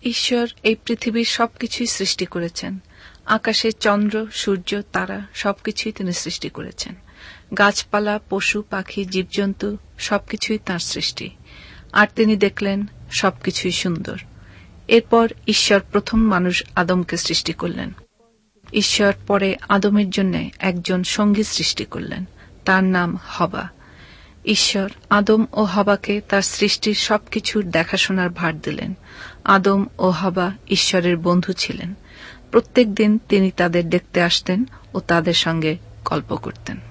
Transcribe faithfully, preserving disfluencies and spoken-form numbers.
ঈশ্বর এই পৃথিবীর সবকিছুই সৃষ্টি করেছেন। আকাশে চন্দ্র, সূর্য, তারা সবকিছুই তিনি সৃষ্টি করেছেন। গাছপালা, পশু পাখি, জীবজন্তু সবকিছুই তাঁর সৃষ্টি। আর তিনি দেখলেন সবকিছুই সুন্দর। এরপর ঈশ্বর প্রথম মানুষ আদমকে সৃষ্টি করলেন। ঈশ্বর পরে আদমের জন্য একজন সঙ্গী সৃষ্টি করলেন, তার নাম হবা। ঈশ্বর আদম ও হবাকে তার সৃষ্টির সবকিছুর দেখাশোনার ভার দিলেন। আদম ও হবা ঈশ্বরের বন্ধু ছিলেন। প্রত্যেক দিন তিনি তাদের দেখতে আসতেন ও তাদের সঙ্গে গল্প করতেন।